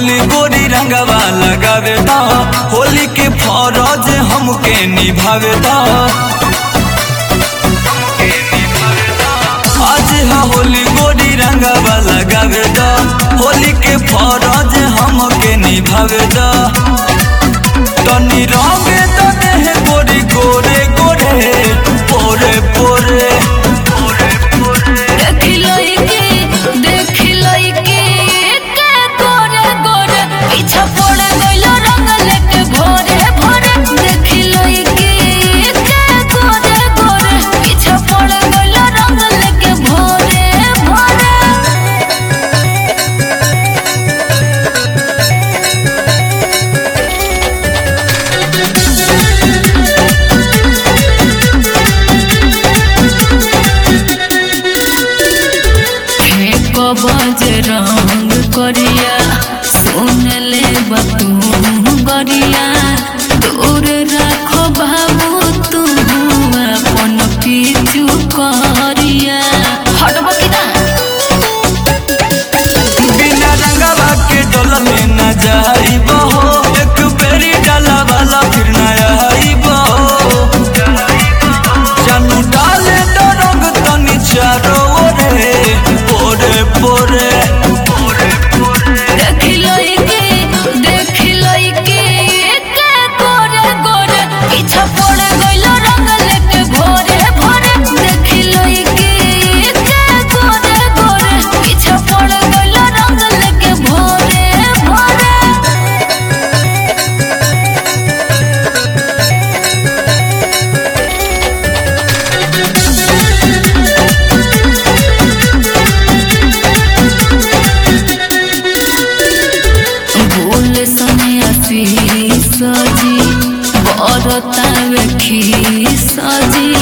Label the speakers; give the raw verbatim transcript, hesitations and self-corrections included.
Speaker 1: होली गोरी रंगवा लगावे दा, होली के फरज हमके निभावे दा। आज हा होली गोरी रंगवा लगावे दा, होली के फरज हमके निभावे दा। तनी रंगे तो देह गोरी गोरे गोरे पोरे पोरे
Speaker 2: रंग करिया सुन ले बतू गरिया दूर रखो बाबू तू अपन पीछू करिया हटबो कि ना
Speaker 1: बिना रंगवा के डोला में न जाइबो, एक बेरी डाला वाला फिर न आइबो। जानू डाले तो रंग तनी चारो ओरे पोरे पोरे
Speaker 2: सजी बरता खी सजी